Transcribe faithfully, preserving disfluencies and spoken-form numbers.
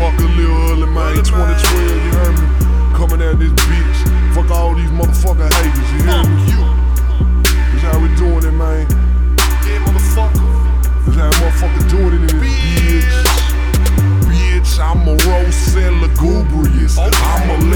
Fuck a little early, man. twenty twelve, you heard me? Coming at this bitch. Fuck all these motherfucking haters, you hear me? That's how we doing it, man. Yeah, motherfucker. That's how motherfucker doing it in this bitch. Bitch, I'm a rose and lugubrious. I'm a